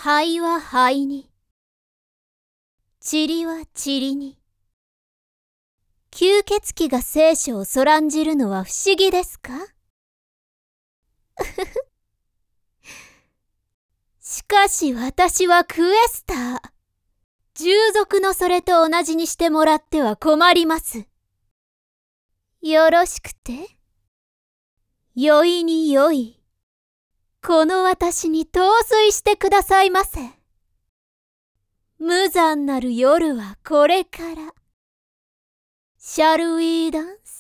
灰は灰に、塵は塵に。吸血鬼が聖書をそらんじるのは不思議ですか？しかし私はクエスター。従属のそれと同じにしてもらっては困ります。よろしくて？よいによい。この私に陶酔してくださいませ。無残なる夜はこれから。Shall we dance?